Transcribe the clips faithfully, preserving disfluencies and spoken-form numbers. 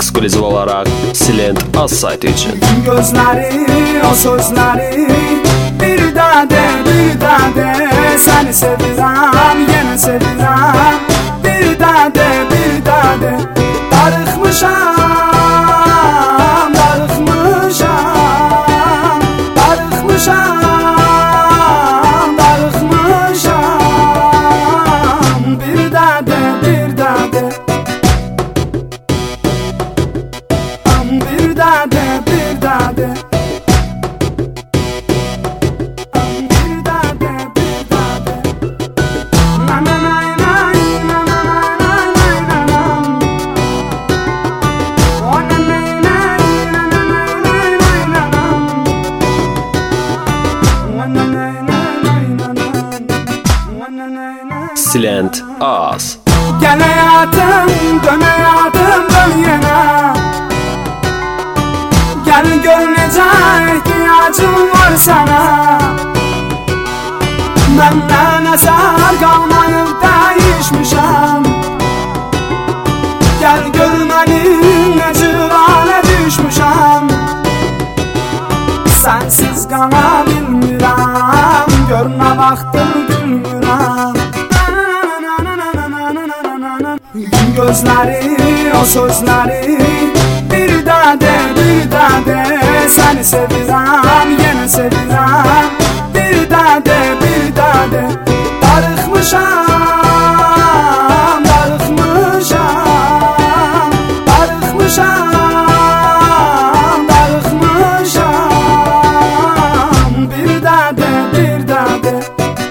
ekskluziv olarak Silent Az sayti için. Gözleri, o sözleri bir daha de, bir daha de. Seni sevirəm, yine sevirəm. Bir daha de, bir daha de. Darıxmışam, darıxmışam, darıxmışam, darıxmışam. Bir daha de, bir daha de. Bir daha de, bir daha de. Bir daha de, bir daha de. Na na na na na na na na na na. Oh na na na na na na na na. Oh na na na na na na. Silent Az. Gel hayatım, dön hayatım, dön yana. Gel gör necə ihtiyacım var sana. Məndən əsər qalmayıb dəyişmişəm. Gel gör mənim nə cür halə düşmüşəm. Sənsiz qala bilmirəm, gör nə vaxtdır gülmürəm. Gözləri, o sözləri bir daha de, bir daha de. Seni sevirəm, yine sevirəm. Bir daha de, bir daha de. Darıxmışam, darıxmışam, darıxmışam, darıxmışam. Bir daha de, bir daha de.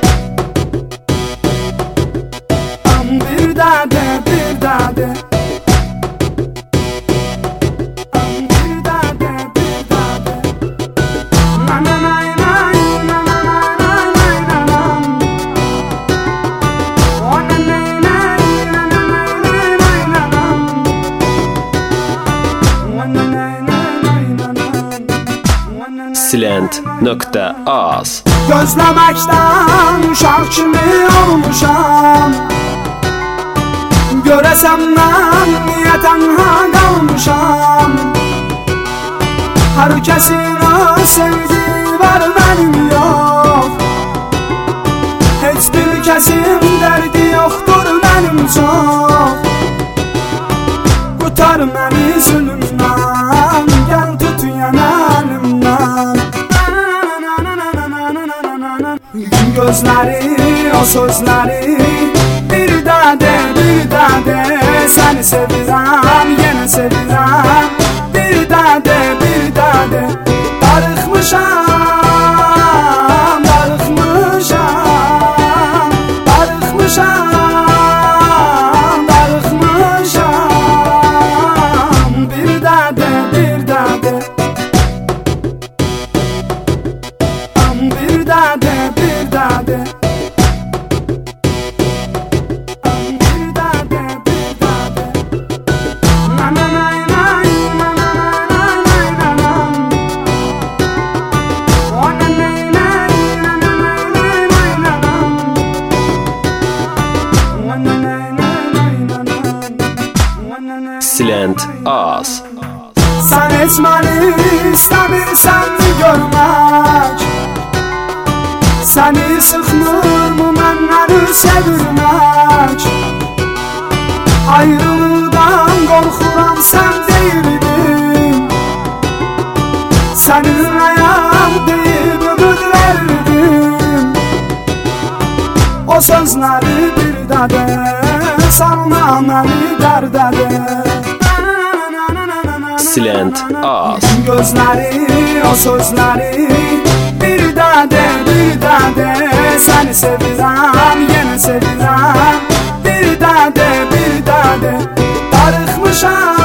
Bir daha de, bir daha de. Silent nokta Az. Gözleməkdən uşaq kimi olmuşam. Görəsəm mən niyə tənha qalmışam. Hər kəsin öz sevdiyi var, mənim yox. Heç bir kəsin dərdi yoxdur mənim çox. Qutar məni zülümdən, gəl tut yana əlimdən. Gözləri, o sözləri bir daha de, bir daha de. Seni sevirəm, yine sevirəm. Bir daha de, bir daha de. Darıxmışam, darıxmışam, darıxmışam, darıxmışam. Bir daha de, bir daha de. Bir daha de, bir daha de. Bir daha de, bir daha de. Na na na na na na na na. Oh na na na na na na na na. Oh na na na na na. Silent Az. Sen etməni istəmirsən görmək. Səni sıxmır mı mənləri sevirmək? Ayrılıqdan qorxuram, sən deyirdin. Sənin ayaq deyib ümid verdin. O sözləri bir də de, salma məni dərdə de. Silent Az. Gözləri, o sözləri bir daha de, bir daha de. Seni sevirəm, yine sevirəm. Bir daha de, bir daha de. Darıxmışam.